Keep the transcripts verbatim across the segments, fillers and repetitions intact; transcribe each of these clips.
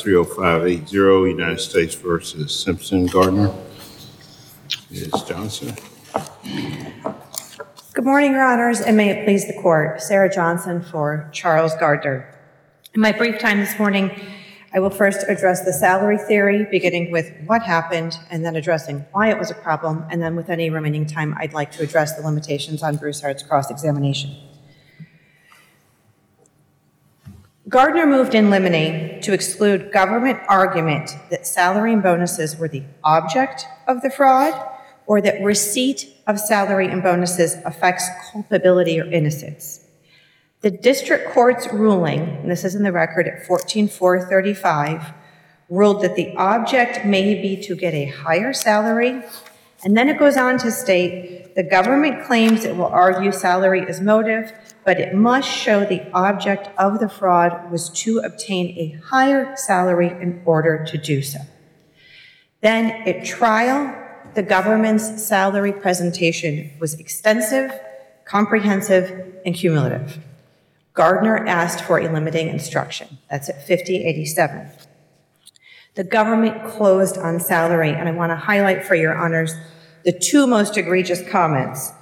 case three oh five eight zero, United States versus Simpson Gardner. Miz Johnson. Good morning, Your Honors, and may it please the Court. Sarah Johnson for Charles Gardner. In my brief time this morning, I will first address the salary theory, beginning with what happened, and then addressing why it was a problem, and then with any remaining time, I'd like to address the limitations on Broussard's cross-examination. Gardner moved in limine to exclude government argument that salary and bonuses were the object of the fraud, or that receipt of salary and bonuses affects culpability or innocence. The district court's ruling, and this is in the record at fourteen four thirty-five, ruled that the object may be to get a higher salary, and then it goes on to state the government claims it will argue salary is motive, but it must show the object of the fraud was to obtain a higher salary in order to do so. Then at trial, the government's salary presentation was extensive, comprehensive, and cumulative. Gardner asked for a limiting instruction. That's at fifty eighty-seven. The government closed on salary, and I want to highlight for your honors the two most egregious comments.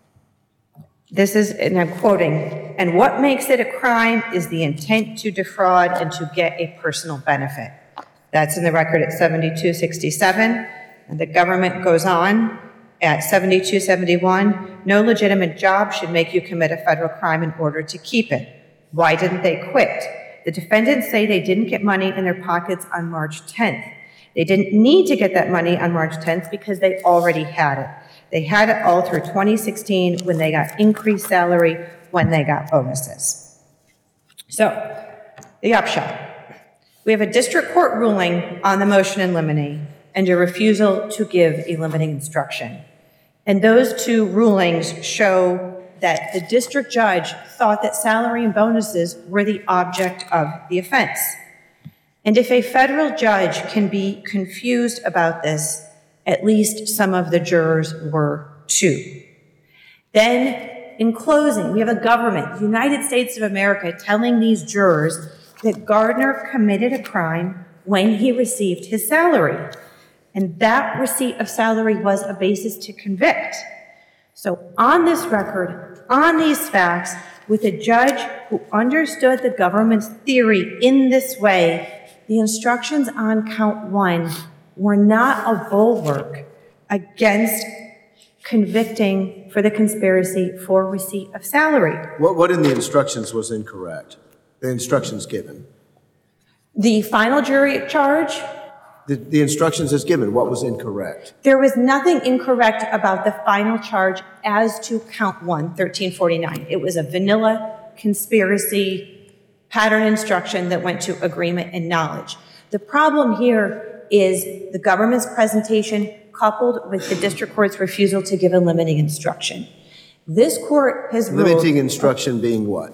This is, and I'm quoting, "And what makes it a crime is the intent to defraud and to get a personal benefit." That's in the record at seventy-two sixty-seven, and the government goes on at seventy-two seventy-one, "No legitimate job should make you commit a federal crime in order to keep it. Why didn't they quit? The defendants say they didn't get money in their pockets on March tenth. They didn't need to get that money on March tenth because they already had it. They had it all through twenty sixteen when they got increased salary, when they got bonuses." So, the upshot. We have a district court ruling on the motion in limine and a refusal to give a limiting instruction. And those two rulings show that the district judge thought that salary and bonuses were the object of the offense. And if a federal judge can be confused about this, at least some of the jurors were too. Then, in closing, we have a government, the United States of America, telling these jurors that Gardner committed a crime when he received his salary. And that receipt of salary was a basis to convict. So on this record, on these facts, with a judge who understood the government's theory in this way, the instructions on count one were not a bulwark against convicting for the conspiracy for receipt of salary. What, what in the instructions was incorrect? The instructions given? The final jury charge? The, the instructions as given, what was incorrect? There was nothing incorrect about the final charge as to count one, thirteen forty-nine. It was a vanilla conspiracy pattern instruction that went to agreement and knowledge. The problem here is the government's presentation coupled with the district court's refusal to give a limiting instruction. This court has ruled— Limiting instruction being what?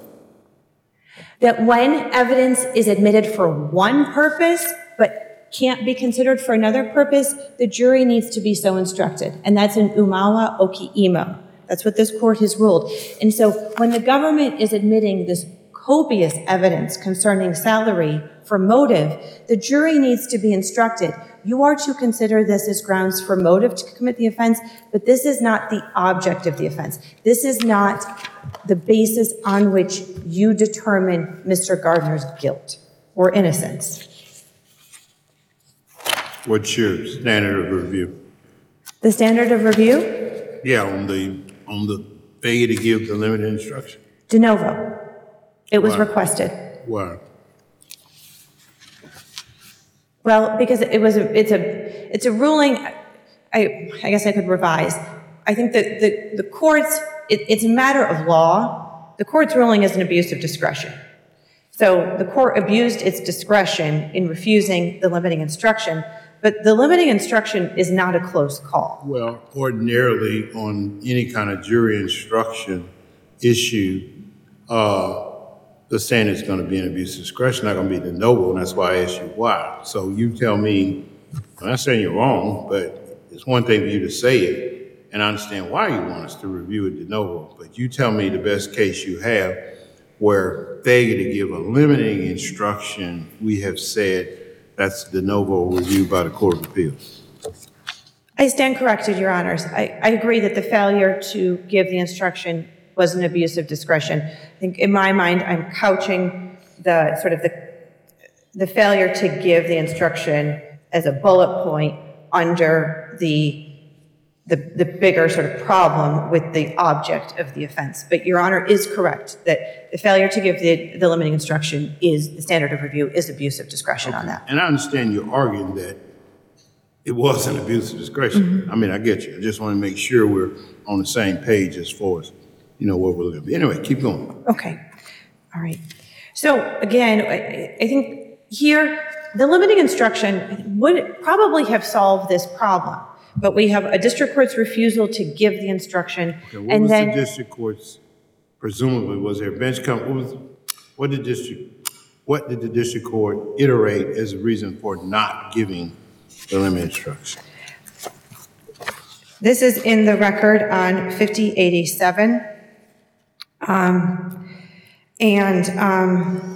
That when evidence is admitted for one purpose, but can't be considered for another purpose, the jury needs to be so instructed. And that's in Umawa Okiimo. That's what this court has ruled. And so when the government is admitting this copious evidence concerning salary for motive, the jury needs to be instructed. You are to consider this as grounds for motive to commit the offense, but this is not the object of the offense. This is not the basis on which you determine Mister Gardner's guilt or innocence. What's your standard of review? The standard of review? Yeah, on the on the failure to give the limited instruction. De novo. It was Why? requested. Why? Well, because it was a, it's a it's a ruling. I I guess I could revise. I think that the the courts it, it's a matter of law. The court's ruling is an abuse of discretion. So the court abused its discretion in refusing the limiting instruction. But the limiting instruction is not a close call. Well, ordinarily on any kind of jury instruction issue, uh, the standard is going to be an abuse of discretion, not going to be de novo, and that's why I asked you why. So you tell me, I'm not saying you're wrong, but it's one thing for you to say it, and I understand why you want us to review it de novo, but you tell me the best case you have where failure to give a limiting instruction, we have said, that's de novo review by the Court of Appeals. I stand corrected, Your Honors. I, I agree that the failure to give the instruction was an abuse of discretion. I think in my mind, I'm couching the sort of the, the failure to give the instruction as a bullet point under the The, the bigger sort of problem with the object of the offense. But Your Honor is correct that the failure to give the, the limiting instruction is, the standard of review is abuse of discretion Okay. on that. And I understand you're arguing that it was an abuse of discretion. Mm-hmm. I mean, I get you. I just want to make sure we're on the same page as far as, you know, what we're looking at. Anyway, keep going. Okay. All right. So again, I, I think here, the limiting instruction would probably have solved this problem. But we have a district court's refusal to give the instruction, okay, what and was then the district court's, presumably, was there a bench come, what was, what did district, what did the district court iterate as a reason for not giving the limiting instruction? This is in the record on fifty eighty-seven, um, and um,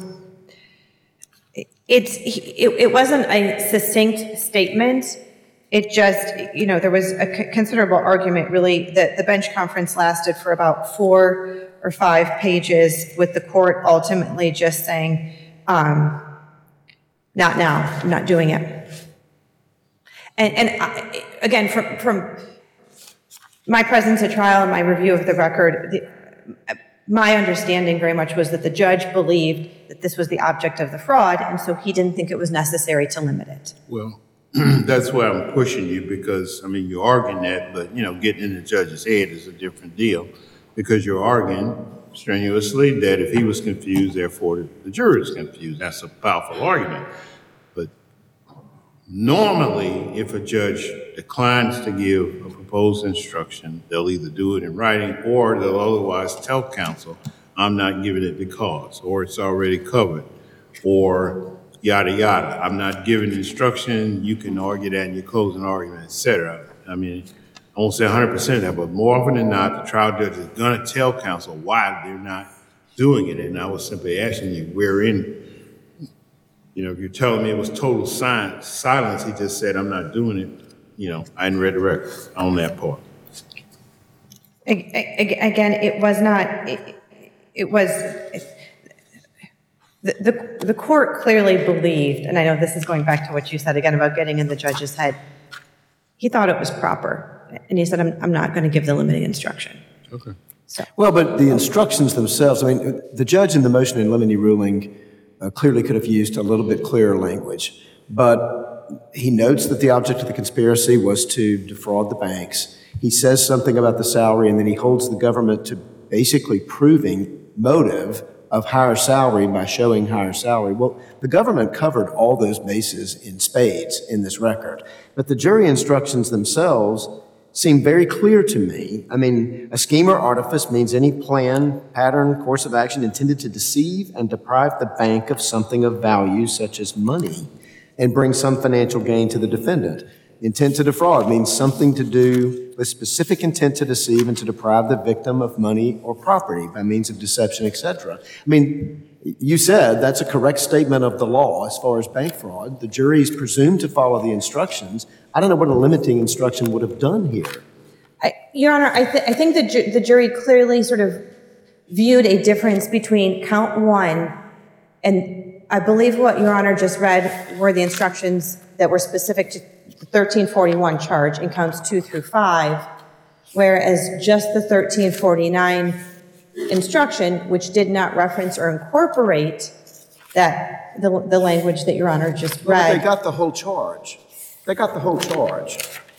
it's it, it wasn't a succinct statement. It just, you know, there was a considerable argument, really, that the bench conference lasted for about four or five pages, with the court ultimately just saying, um, not now, I'm not doing it. And, and I, again, from, from my presence at trial and my review of the record, the, my understanding very much was that the judge believed that this was the object of the fraud, and so he didn't think it was necessary to limit it. Well, that's why I'm pushing you, because, I mean, you're arguing that, but, you know, getting in the judge's head is a different deal, because you're arguing strenuously that if he was confused, therefore the jury is confused. That's a powerful argument. But normally, if a judge declines to give a proposed instruction, they'll either do it in writing or they'll otherwise tell counsel, I'm not giving it because, or it's already covered, or yada, yada. I'm not giving instruction. You can argue that in your closing argument, et cetera. I mean, I won't say one hundred percent of that, but more often than not, the trial judge is going to tell counsel why they're not doing it. And I was simply asking you, where in, you know, if you're telling me it was total silence, silence, he just said, I'm not doing it. You know, I hadn't read the record on that part. Again, it was not, it, it was, it, The, the, the court clearly believed, and I know this is going back to what you said again about getting in the judge's head, he thought it was proper. And he said, I'm, I'm not going to give the limiting instruction. Okay. So. Well, but the instructions themselves, I mean, the judge in the motion in limine ruling uh, clearly could have used a little bit clearer language. But he notes that the object of the conspiracy was to defraud the banks. He says something about the salary, and then he holds the government to basically proving motive of higher salary by showing higher salary. Well, the government covered all those bases in spades in this record. But the jury instructions themselves seem very clear to me. I mean, a scheme or artifice means any plan, pattern, course of action intended to deceive and deprive the bank of something of value, such as money, and bring some financial gain to the defendant. Intent to defraud means something to do with specific intent to deceive and to deprive the victim of money or property by means of deception, et cetera. I mean, you said that's a correct statement of the law as far as bank fraud. The jury is presumed to follow the instructions. I don't know what a limiting instruction would have done here. I, Your Honor, I, th- I think the, ju- the jury clearly sort of viewed a difference between count one, and I believe what Your Honor just read were the instructions that were specific to the thirteen forty-one charge in counts two through five, whereas just the thirteen forty-nine instruction, which did not reference or incorporate that the, the language that Your Honor just read. Well, they got the whole charge. They got the whole charge.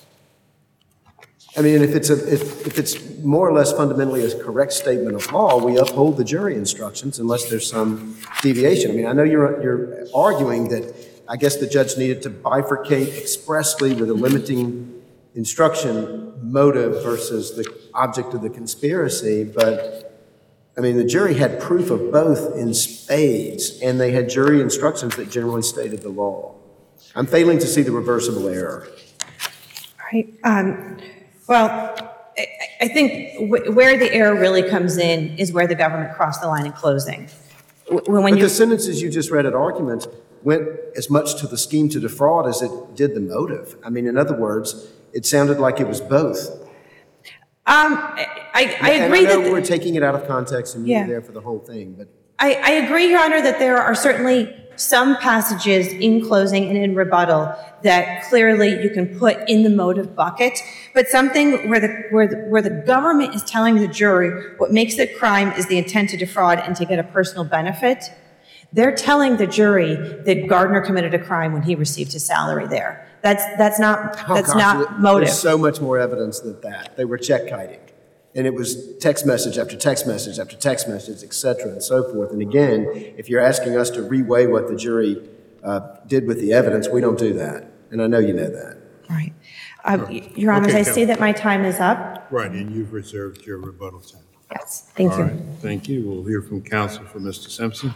I mean, if it's a if, if it's more or less fundamentally a correct statement of law, we uphold the jury instructions unless there's some deviation. I mean, I know you're you're arguing that I guess the judge needed to bifurcate expressly with a limiting instruction motive versus the object of the conspiracy, but I mean, the jury had proof of both in spades, and they had jury instructions that generally stated the law. I'm failing to see the reversible error. All right. Um, well, I, I think w- where the error really comes in is where the government crossed the line in closing. When But you, the sentences you just read at argument, went as much to the scheme to defraud as it did the motive. I mean, in other words, it sounded like it was both. Um, I, I, I and agree I know that we're taking it out of context and Yeah. you're there for the whole thing, but I, I agree, Your Honor, that there are certainly some passages in closing and in rebuttal that clearly you can put in the motive bucket, but something where the, where the, where the government is telling the jury what makes the crime is the intent to defraud and to get a personal benefit, they're telling the jury that Gardner committed a crime when he received his salary there. That's, that's not, oh that's gosh, not motive. There's so much more evidence than that. They were check kiting. And it was text message after text message after text message, et cetera, and so forth. And again, if you're asking us to reweigh what the jury uh, did with the evidence, we don't do that. And I know you know that. All right. Uh, Your Honors, Okay, I Counsel. see that my time is up. Right, and you've reserved your rebuttal time. Yes, thank All you. right, thank you. We'll hear from counsel for Mister Simpson.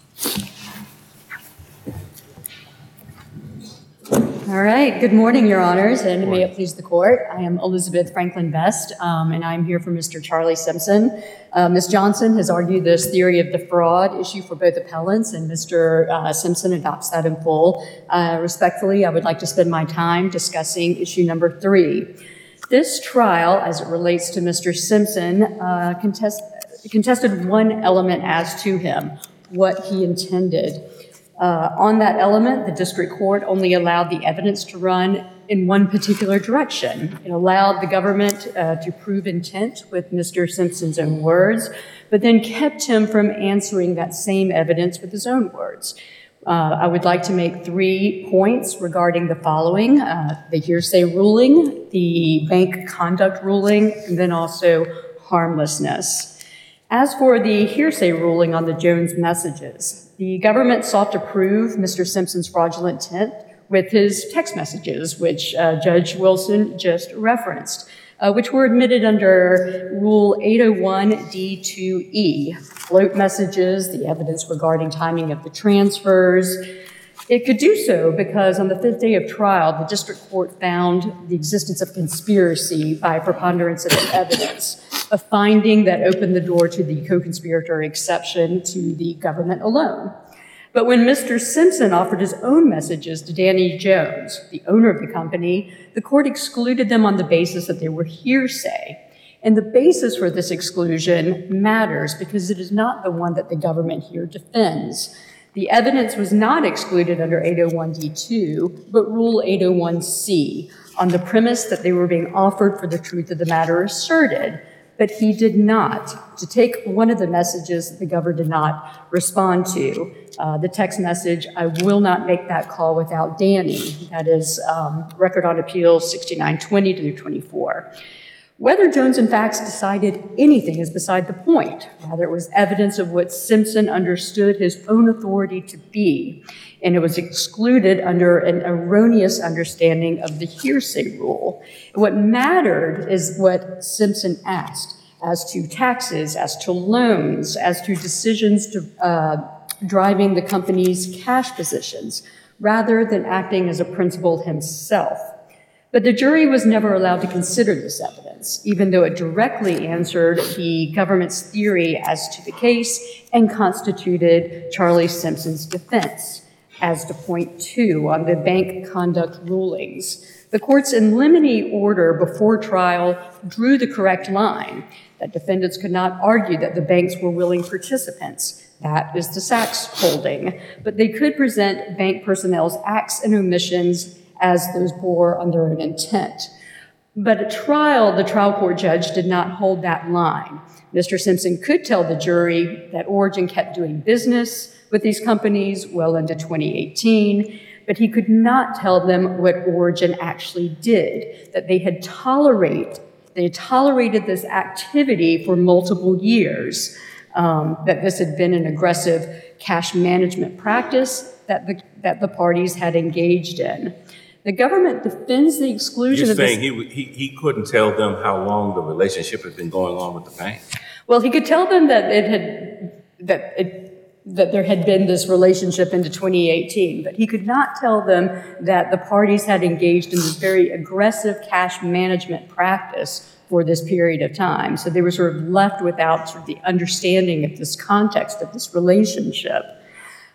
All right. Good morning, Your Honors, and may it please the Court. I am Elizabeth Franklin Best, um, and I'm here for Mister Charlie Simpson. Uh, Miz Johnson has argued this theory of the fraud issue for both appellants, and Mister Uh, Simpson adopts that in full. Uh, respectfully, I would like to spend my time discussing issue number three. This trial, as it relates to Mister Simpson, uh, contest, contested one element as to him, what he intended. Uh, on that element, the district court only allowed the evidence to run in one particular direction. It allowed the government uh, to prove intent with Mister Simpson's own words, but then kept him from answering that same evidence with his own words. Uh, I would like to make three points regarding the following: uh, the hearsay ruling, the bank conduct ruling, and then also harmlessness. As for the hearsay ruling on the Jones messages, the government sought to prove Mister Simpson's fraudulent intent with his text messages, which uh, Judge Wilson just referenced, uh, which were admitted under Rule eight oh one D two E, float messages, the evidence regarding timing of the transfers. It could do so because on the fifth day of trial, the district court found the existence of conspiracy by preponderance of the evidence, a finding that opened the door to the co-conspirator exception to the government alone. But when Mister Simpson offered his own messages to Danny Jones, the owner of the company, the court excluded them on the basis that they were hearsay. And the basis for this exclusion matters because it is not the one that the government here defends. The evidence was not excluded under eight oh one D two, but Rule eight oh one C, on the premise that they were being offered for the truth of the matter asserted. But he did not. To take one of the messages that the governor did not respond to, uh, the text message, "I will not make that call without Danny." That is um, Record on Appeal sixty-nine twenty to twenty-four. Whether Jones and Fax decided anything is beside the point. Rather, it was evidence of what Simpson understood his own authority to be, and it was excluded under an erroneous understanding of the hearsay rule. What mattered is what Simpson asked as to taxes, as to loans, as to decisions to, uh, driving the company's cash positions, rather than acting as a principal himself. But the jury was never allowed to consider this evidence, even though it directly answered the government's theory as to the case and constituted Charlie Simpson's defense. As to point two on the bank conduct rulings, the court's in limine order before trial drew the correct line that defendants could not argue that the banks were willing participants. That is the Sachs holding. But they could present bank personnel's acts and omissions as those bore on their own intent. But at trial, the trial court judge did not hold that line. Mister Simpson could tell the jury that Origin kept doing business with these companies well into twenty eighteen, but he could not tell them what Origin actually did, that they had tolerate, they had tolerated this activity for multiple years, um, that this had been an aggressive cash management practice that the, that the parties had engaged in. The government defends the exclusion You're of this. saying he, he, he couldn't tell them how long the relationship had been going on with the bank? Well, he could tell them that it had, that it, that there had been this relationship into twenty eighteen, but he could not tell them that the parties had engaged in this very aggressive cash management practice for this period of time. So they were sort of left without sort of the understanding of this context of this relationship.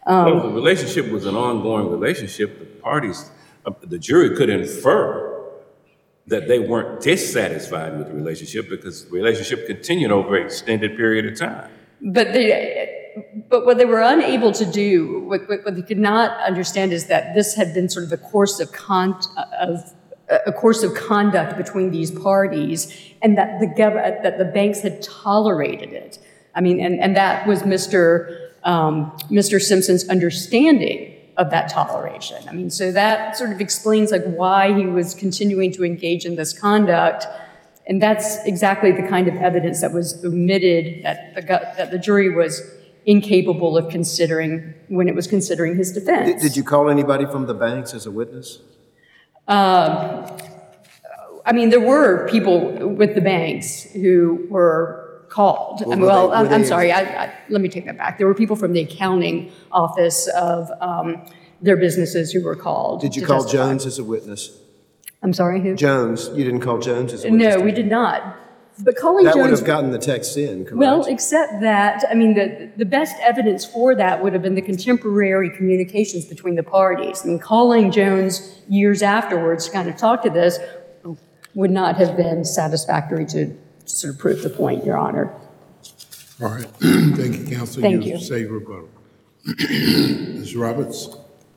Well, if the relationship was an ongoing relationship, the parties, uh, the jury could infer that they weren't dissatisfied with the relationship because the relationship continued over an extended period of time. But they, but what they were unable to do, what, what, what they could not understand is that this had been sort of a course of con, of a course of conduct between these parties, and that the gov- that the banks had tolerated it. I mean, and, and that was Mister Um, Mister Simpson's understanding of that toleration. I mean, so that sort of explains like why he was continuing to engage in this conduct, and that's exactly the kind of evidence that was omitted that the that the jury was incapable of considering when it was considering his defense. Did, did you call anybody from the banks as a witness? Um, I mean, there were people with the banks who were called. Well, I mean, well, they, I'm, they, I'm sorry. I, I, let me take that back. There were people from the accounting office of um, their businesses who were called. Did you to call testify. Jones as a witness? I'm sorry, who? Jones. You didn't call Jones as a witness? No, we did not. But calling That would Jones. have gotten the text in, correct? Well, except that, I mean, the, the best evidence for that would have been the contemporary communications between the parties. I mean, calling Jones years afterwards to kind of talk to this would not have been satisfactory to sort of prove the point, Your Honor. All right. Thank you, counsel. Thank you. Save rebuttal. Miz Roberts.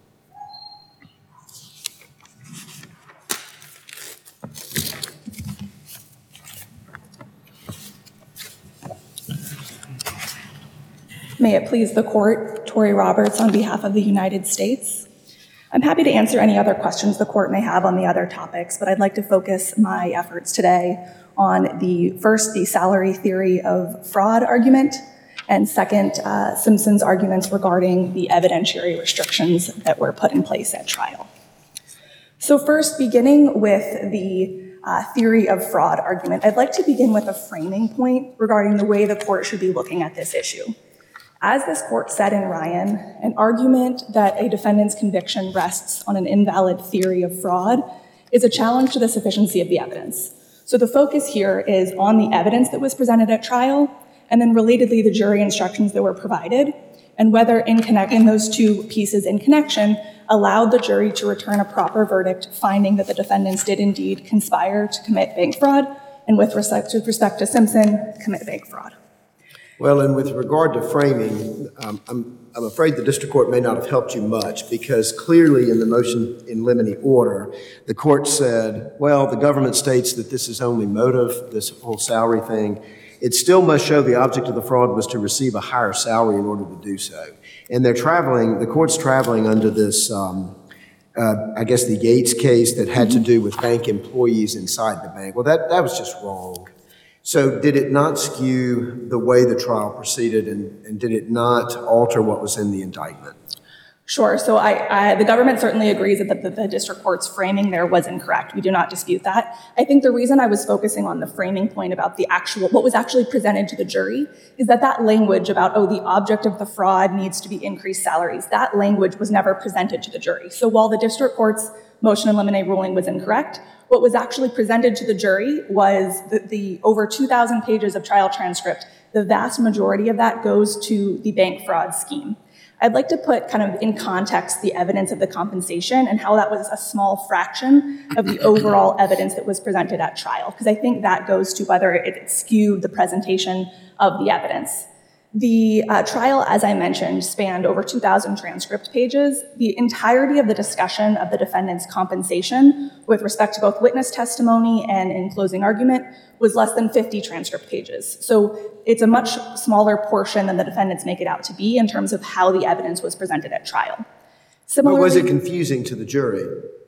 May it please the court, Tori Roberts on behalf of the United States. I'm happy to answer any other questions the court may have on the other topics, but I'd like to focus my efforts today on the first, the salary theory of fraud argument, and second, uh, Simpson's arguments regarding the evidentiary restrictions that were put in place at trial. So first, beginning with the uh, theory of fraud argument, I'd like to begin with a framing point regarding the way the court should be looking at this issue. As this court said in Ryan, an argument that a defendant's conviction rests on an invalid theory of fraud is a challenge to the sufficiency of the evidence. So the focus here is on the evidence that was presented at trial, and then relatedly the jury instructions that were provided, and whether in connecting those two pieces in connection allowed the jury to return a proper verdict finding that the defendants did indeed conspire to commit bank fraud, and with respect to, with respect to Simpson, commit bank fraud. Well, and with regard to framing, um, I'm, I'm afraid the district court may not have helped you much, because clearly in the motion in limine order, the court said, well, the government states that this is only motive, this whole salary thing. It still must show the object of the fraud was to receive a higher salary in order to do so. And they're traveling, the court's traveling under this, um, uh, I guess the Gates case that had to do with bank employees inside the bank. Well, that, that was just wrong. So did it not skew the way the trial proceeded, and, and did it not alter what was in the indictment? Sure. So I, I, the government certainly agrees that the, the district court's framing there was incorrect. We do not dispute that. I think the reason I was focusing on the framing point about the actual, what was actually presented to the jury, is that that language about, oh, the object of the fraud needs to be increased salaries, that language was never presented to the jury. So while the district court's motion in limine ruling was incorrect, what was actually presented to the jury was the, the over two thousand pages of trial transcript. The vast majority of that goes to the bank fraud scheme. I'd like to put kind of in context the evidence of the compensation and how that was a small fraction of the overall evidence that was presented at trial, because I think that goes to whether it skewed the presentation of the evidence. The uh, trial, as I mentioned, spanned over two thousand transcript pages. The entirety of the discussion of the defendant's compensation with respect to both witness testimony and in closing argument was less than fifty transcript pages. So it's a much smaller portion than the defendants make it out to be in terms of how the evidence was presented at trial. Similarly, But was it confusing to the jury?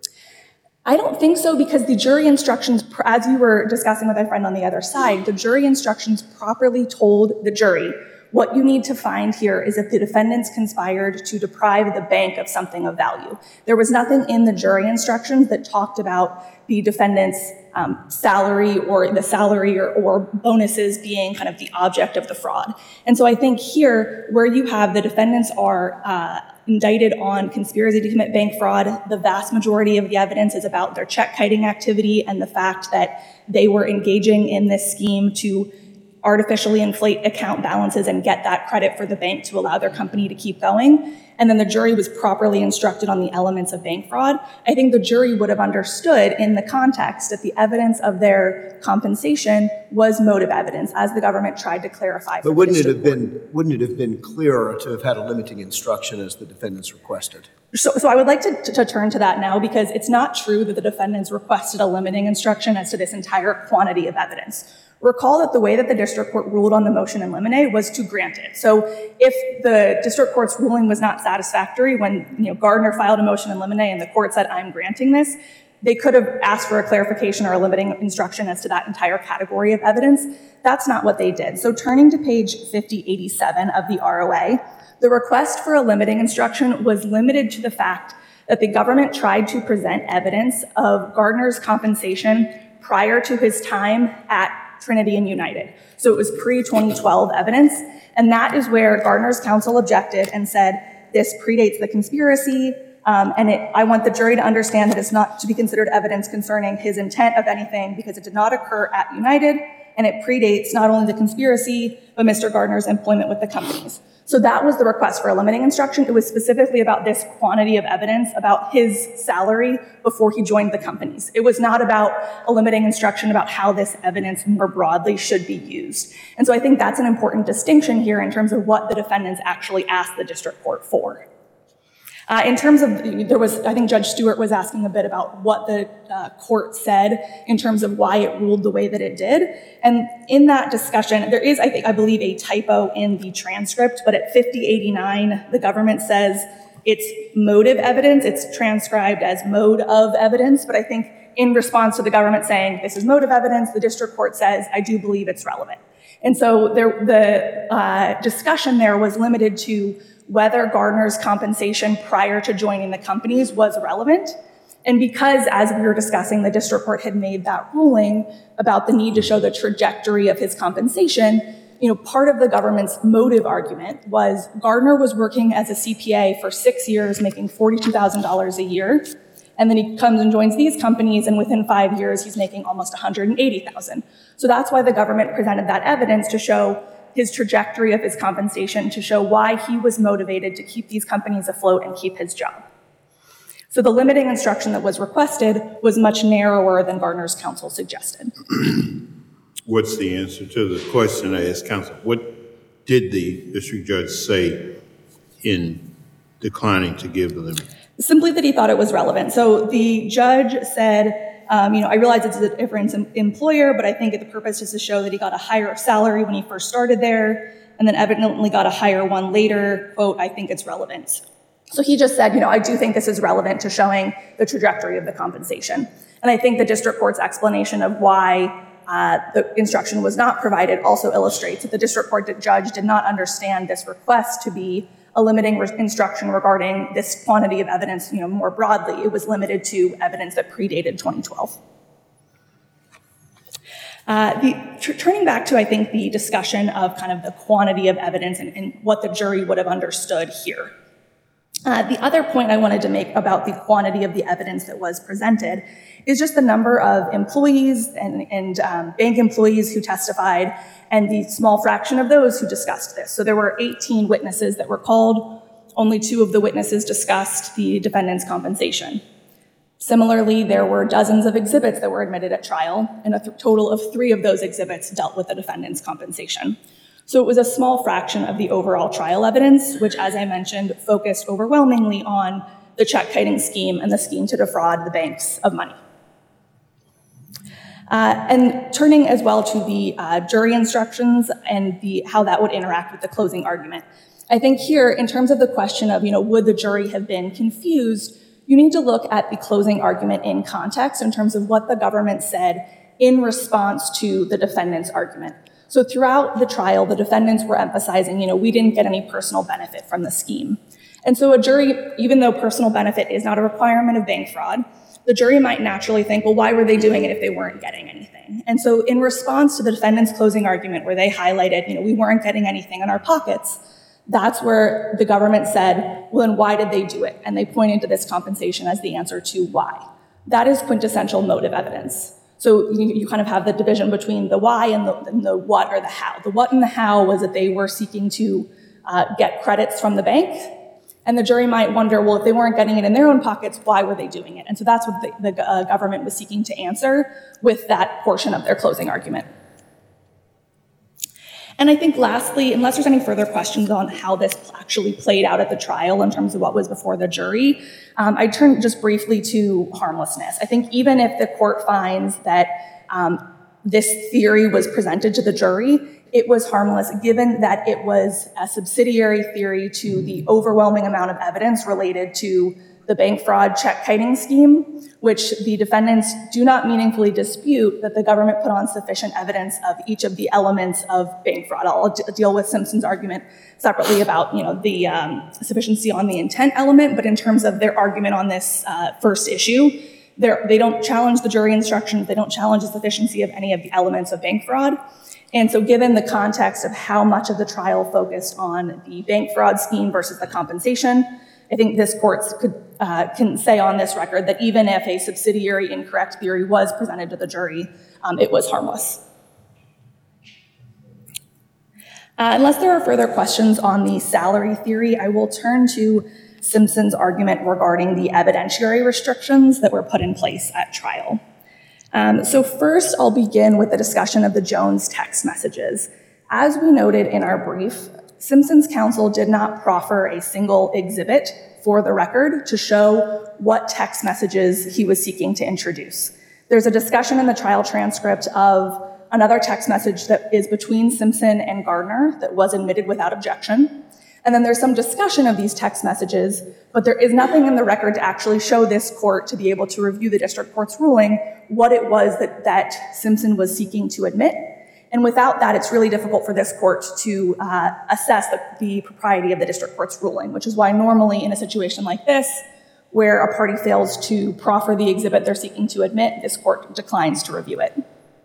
I don't think so, because the jury instructions, as you were discussing with my friend on the other side, the jury instructions properly told the jury what you need to find here is that the defendants conspired to deprive the bank of something of value. There was nothing in the jury instructions that talked about the defendant's um, salary or the salary or, or bonuses being kind of the object of the fraud. And so I think here, where you have the defendants are uh, indicted on conspiracy to commit bank fraud, the vast majority of the evidence is about their check kiting activity and the fact that they were engaging in this scheme to artificially inflate account balances and get that credit for the bank to allow their company to keep going. and then the jury was properly instructed on the elements of bank fraud, I think the jury would have understood in the context that the evidence of their compensation was motive evidence, as the government tried to clarify. But wouldn't it have been wouldn't it have been clearer to have had a limiting instruction as the defendants requested? So, so I would like to, to, to turn to that now, because it's not true that the defendants requested a limiting instruction as to this entire quantity of evidence. Recall that the way that the district court ruled on the motion in limine was to grant it. So if the district court's ruling was not satisfactory when, you know, Gardner filed a motion in limine and the court said, I'm granting this, they could have asked for a clarification or a limiting instruction as to that entire category of evidence. That's not what they did. So turning to page fifty eighty-seven of the R O A, the request for a limiting instruction was limited to the fact that the government tried to present evidence of Gardner's compensation prior to his time at Trinity and United. So it was pre twenty twelve evidence, and that is where Gardner's counsel objected and said, this predates the conspiracy, um, and it, I want the jury to understand that it's not to be considered evidence concerning his intent of anything because it did not occur at United, and it predates not only the conspiracy, but Mister Gardner's employment with the companies. So that was the request for a limiting instruction. It was specifically about this quantity of evidence about his salary before he joined the companies. It was not about a limiting instruction about how this evidence more broadly should be used. And so I think that's an important distinction here in terms of what the defendants actually asked the district court for. Uh, in terms of, there was, I think Judge Stewart was asking a bit about what the uh, court said in terms of why it ruled the way that it did. And in that discussion, there is, I think, I believe, a typo in the transcript, but at fifty eighty-nine, the government says it's motive evidence. It's transcribed as mode of evidence, but I think in response to the government saying this is motive evidence, the district court says, I do believe it's relevant. And so there, the uh, discussion there was limited to whether Gardner's compensation prior to joining the companies was relevant. And because, as we were discussing, the district court had made that ruling about the need to show the trajectory of his compensation, you know, part of the government's motive argument was Gardner was working as a C P A for six years, making forty-two thousand dollars a year. And then he comes and joins these companies, and within five years, he's making almost one hundred eighty thousand dollars. So that's why the government presented that evidence to show his trajectory of his compensation, to show why he was motivated to keep these companies afloat and keep his job. So the limiting instruction that was requested was much narrower than Gardner's counsel suggested. What's the answer to the question I asked counsel? What did the district judge say in declining to give the limit? Simply that he thought it was relevant. So the judge said, Um, you know, I realize it's a different employer, but I think the purpose is to show that he got a higher salary when he first started there, and then evidently got a higher one later. Quote, I think it's relevant. So he just said, you know, I do think this is relevant to showing the trajectory of the compensation. And I think the district court's explanation of why uh, the instruction was not provided also illustrates that the district court judge did not understand this request to be a limiting re- instruction regarding this quantity of evidence, you know, more broadly. It was limited to evidence that predated twenty twelve. Uh, the, tr- turning back to, I think, the discussion of kind of the quantity of evidence and, and what the jury would have understood here. Uh, the other point I wanted to make about the quantity of the evidence that was presented is just the number of employees and, and um, bank employees who testified, and the small fraction of those who discussed this. So there were eighteen witnesses that were called. Only two of the witnesses discussed the defendant's compensation. Similarly, there were dozens of exhibits that were admitted at trial, and a th- total of three of those exhibits dealt with the defendant's compensation. So it was a small fraction of the overall trial evidence, which, as I mentioned, focused overwhelmingly on the check-kiting scheme and the scheme to defraud the banks of money. Uh, and turning as well to the uh, jury instructions and the how that would interact with the closing argument. I think here, in terms of the question of, you know, would the jury have been confused, you need to look at the closing argument in context in terms of what the government said in response to the defendant's argument. So throughout the trial, the defendants were emphasizing, you know, we didn't get any personal benefit from the scheme. And so a jury, even though personal benefit is not a requirement of bank fraud, the jury might naturally think, well, why were they doing it if they weren't getting anything? And so in response to the defendant's closing argument where they highlighted, you know, we weren't getting anything in our pockets, that's where the government said, well, then why did they do it? And they pointed to this compensation as the answer to why. That is quintessential motive evidence. So you, you kind of have the division between the why and the, and the what or the how. The what and the how was that they were seeking to uh, get credits from the bank, And the jury might wonder, well, if they weren't getting it in their own pockets, why were they doing it? And so that's what the, the uh, government was seeking to answer with that portion of their closing argument. And I think lastly, unless there's any further questions on how this actually played out at the trial in terms of what was before the jury, um, I turn just briefly to harmlessness. I think even if the court finds that um, this theory was presented to the jury, it was harmless given that it was a subsidiary theory to the overwhelming amount of evidence related to the bank fraud check kiting scheme, which the defendants do not meaningfully dispute that the government put on sufficient evidence of each of the elements of bank fraud. I'll d- deal with Simpson's argument separately about, you know, the um, sufficiency on the intent element, but in terms of their argument on this uh, first issue, they don't challenge the jury instructions, they don't challenge the sufficiency of any of the elements of bank fraud. And so given the context of how much of the trial focused on the bank fraud scheme versus the compensation, I think this court could, uh, can say on this record that even if a subsidiary incorrect theory was presented to the jury, um, it was harmless. Uh, unless there are further questions on the salary theory, I will turn to Simpson's argument regarding the evidentiary restrictions that were put in place at trial. Um, so first, I'll begin with the discussion of the Jones text messages. As we noted in our brief, Simpson's counsel did not proffer a single exhibit for the record to show what text messages he was seeking to introduce. There's a discussion in the trial transcript of another text message that is between Simpson and Gardner that was admitted without objection. And then there's some discussion of these text messages, but there is nothing in the record to actually show this court to be able to review the district court's ruling what it was that, that Simpson was seeking to admit. And without that, it's really difficult for this court to uh, assess the, the propriety of the district court's ruling, which is why normally in a situation like this, where a party fails to proffer the exhibit they're seeking to admit, this court declines to review it.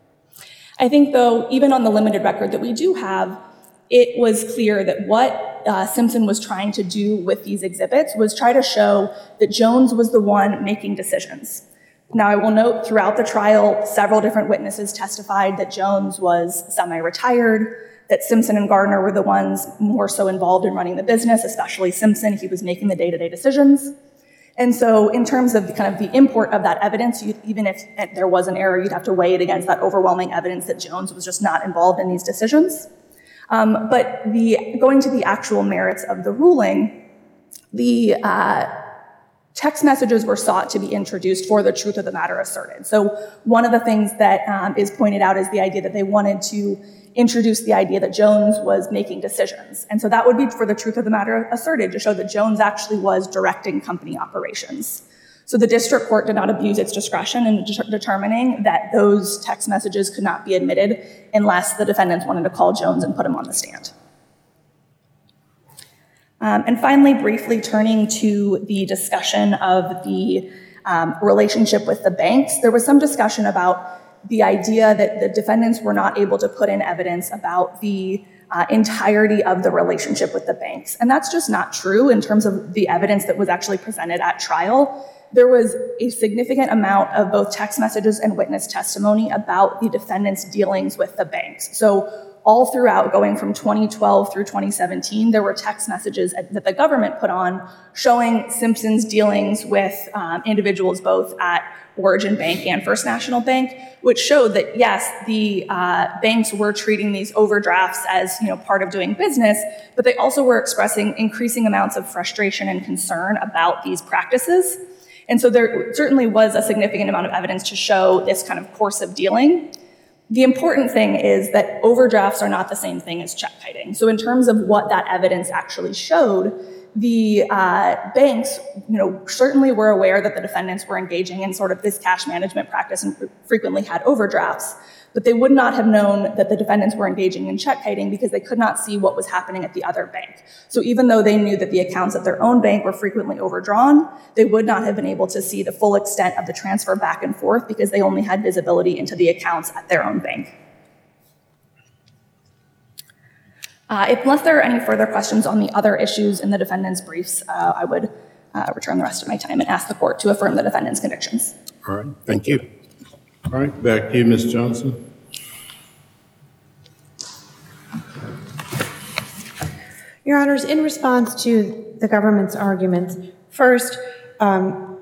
I think, though, even on the limited record that we do have, it was clear that what uh, Simpson was trying to do with these exhibits was try to show that Jones was the one making decisions. Now, I will note throughout the trial, several different witnesses testified that Jones was semi-retired, that Simpson and Gardner were the ones more so involved in running the business, especially Simpson. He was making the day-to-day decisions. And so in terms of the, kind of the import of that evidence, you, even if there was an error, you'd have to weigh it against that overwhelming evidence that Jones was just not involved in these decisions. Um, but the, going to the actual merits of the ruling, the uh, text messages were sought to be introduced for the truth of the matter asserted. So one of the things that um, is pointed out is the idea that they wanted to introduce the idea that Jones was making decisions. And so that would be for the truth of the matter asserted, to show that Jones actually was directing company operations. So the district court did not abuse its discretion in de- determining that those text messages could not be admitted unless the defendants wanted to call Jones and put him on the stand. Um, and finally, briefly turning to the discussion of the um, relationship with the banks, there was some discussion about the idea that the defendants were not able to put in evidence about the uh, entirety of the relationship with the banks. And that's just not true in terms of the evidence that was actually presented at trial. There was a significant amount of both text messages and witness testimony about the defendants' dealings with the banks. So all throughout, going from twenty twelve through twenty seventeen, there were text messages that the government put on showing Simpson's dealings with um, individuals both at Origin Bank and First National Bank, which showed that, yes, the uh, banks were treating these overdrafts as, you know, part of doing business, but they also were expressing increasing amounts of frustration and concern about these practices. And so there certainly was a significant amount of evidence to show this kind of course of dealing. The important thing is that overdrafts are not the same thing as check kiting. So in terms of what that evidence actually showed, the uh, banks, you know, certainly were aware that the defendants were engaging in sort of this cash management practice and frequently had overdrafts, but they would not have known that the defendants were engaging in check kiting because they could not see what was happening at the other bank. So even though they knew that the accounts at their own bank were frequently overdrawn, they would not have been able to see the full extent of the transfer back and forth because they only had visibility into the accounts at their own bank. Uh, if, unless there are any further questions on the other issues in the defendant's briefs, uh, I would uh, return the rest of my time and ask the court to affirm the defendant's convictions. All right, thank you. All right, back to you, Miz Johnson. Your Honors, in response to the government's arguments, first, um,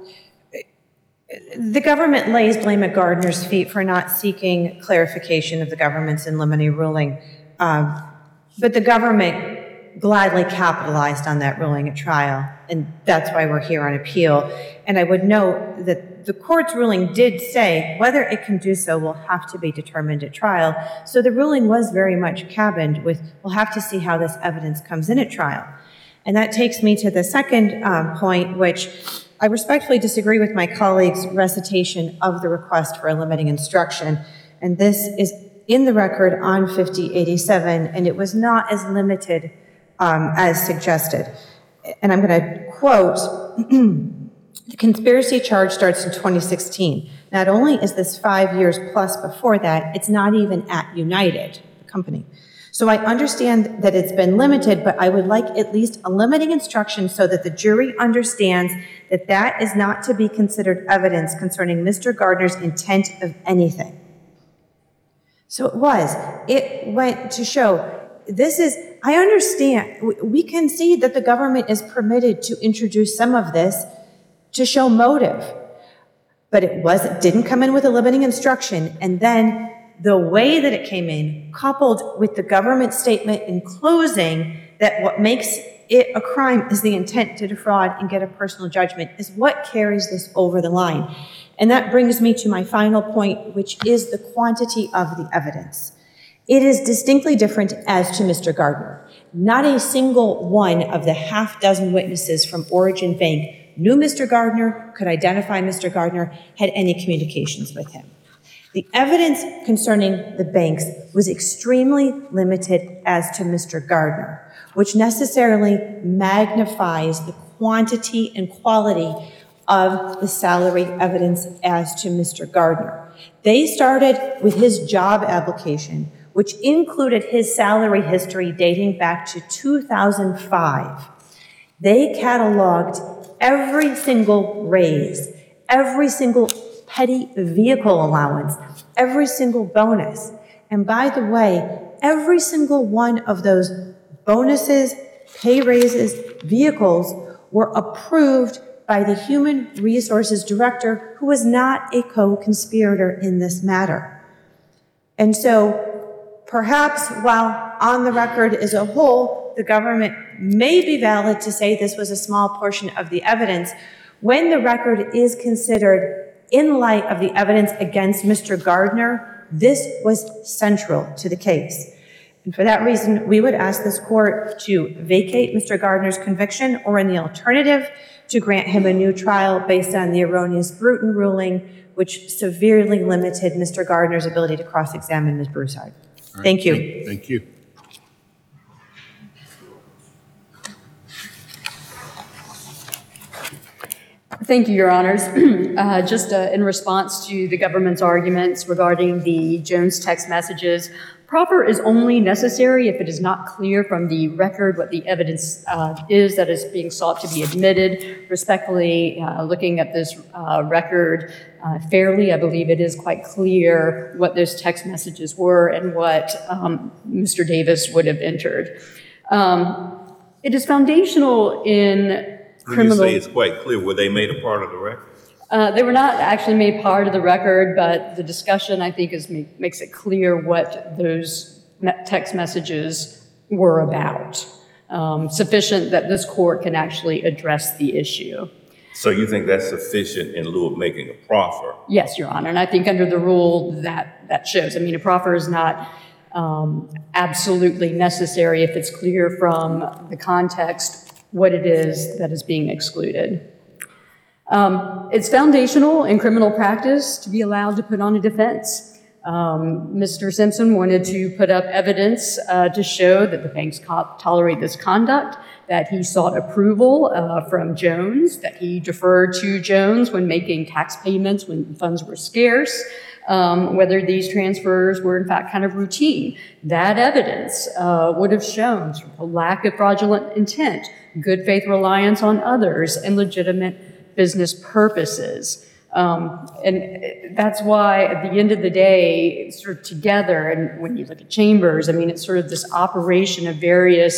the government lays blame at Gardner's feet for not seeking clarification of the government's in limine ruling, um, but the government gladly capitalized on that ruling at trial, and that's why we're here on appeal. And I would note that the court's ruling did say whether it can do so will have to be determined at trial. So the ruling was very much cabined with, we'll have to see how this evidence comes in at trial. And that takes me to the second um, point, which I respectfully disagree with my colleague's recitation of the request for a limiting instruction. And this is in the record on fifty eighty-seven, and it was not as limited um, as suggested. And I'm going to quote, the conspiracy charge starts in twenty sixteen. Not only is this five years plus before that, it's not even at United, the company. So I understand that it's been limited, but I would like at least a limiting instruction so that the jury understands that that is not to be considered evidence concerning Mister Gardner's intent of anything. So it was. It went to show this is, I understand, we can see that the government is permitted to introduce some of this to show motive, but it was, it didn't come in with a limiting instruction. And then the way that it came in, coupled with the government statement in closing that what makes it a crime is the intent to defraud and get a personal judgment, is what carries this over the line. And that brings me to my final point, which is the quantity of the evidence. It is distinctly different as to Mister Gardner. Not a single one of the half dozen witnesses from Origin Bank knew Mister Gardner, could identify Mister Gardner, had any communications with him. The evidence concerning the banks was extremely limited as to Mister Gardner, which necessarily magnifies the quantity and quality of the salary evidence as to Mister Gardner. They started with his job application, which included his salary history dating back to two thousand five. They cataloged every single raise, every single petty vehicle allowance, every single bonus. And by the way, every single one of those bonuses, pay raises, vehicles were approved by the Human Resources Director, who was not a co-conspirator in this matter. And so perhaps while on the record as a whole, the government may be valid to say this was a small portion of the evidence, when the record is considered in light of the evidence against Mister Gardner, this was central to the case. And for that reason, we would ask this court to vacate Mister Gardner's conviction, or in the alternative, to grant him a new trial based on the erroneous Bruton ruling, which severely limited Mister Gardner's ability to cross-examine Miz Broussard. Right. Thank you. Thank, thank you. Thank you, Your Honors. uh, just uh, in response to the government's arguments regarding the Jones text messages, proffer is only necessary if it is not clear from the record what the evidence uh, is that is being sought to be admitted. Respectfully, uh, looking at this uh, record uh, fairly, I believe it is quite clear what those text messages were and what um, Mister Davis would have entered. Um, it is foundational in criminal. When you say it's quite clear, were they made a part of the record? Uh, they were not actually made part of the record, but the discussion, I think, is make, makes it clear what those text messages were about, um, sufficient that this court can actually address the issue. So you think that's sufficient in lieu of making a proffer? Yes, Your Honor, and I think under the rule that that shows. I mean, a proffer is not um, absolutely necessary if it's clear from the context what it is that is being excluded. Um, it's foundational in criminal practice to be allowed to put on a defense. Um, Mister Simpson wanted to put up evidence uh, to show that the banks co- tolerate this conduct, that he sought approval uh, from Jones, that he deferred to Jones when making tax payments when funds were scarce, um, whether these transfers were in fact kind of routine. That evidence uh, would have shown sort of a lack of fraudulent intent, good faith reliance on others, and legitimate business purposes. Um, and that's why at the end of the day, sort of together, and when you look at Chambers, I mean, it's sort of this operation of various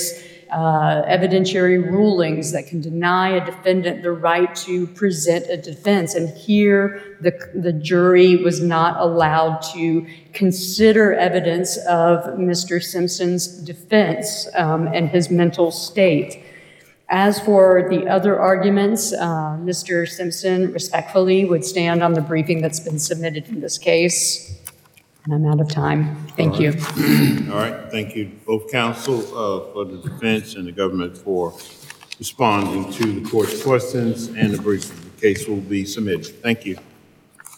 uh, evidentiary rulings that can deny a defendant the right to present a defense. And here, the, the jury was not allowed to consider evidence of Mister Simpson's defense um, and his mental state. As for the other arguments, uh, Mister Simpson respectfully would stand on the briefing that's been submitted in this case. And I'm out of time. Thank you. All right, thank you, both counsel uh, for the defense and the government for responding to the court's questions and the briefing. The case will be submitted. Thank you.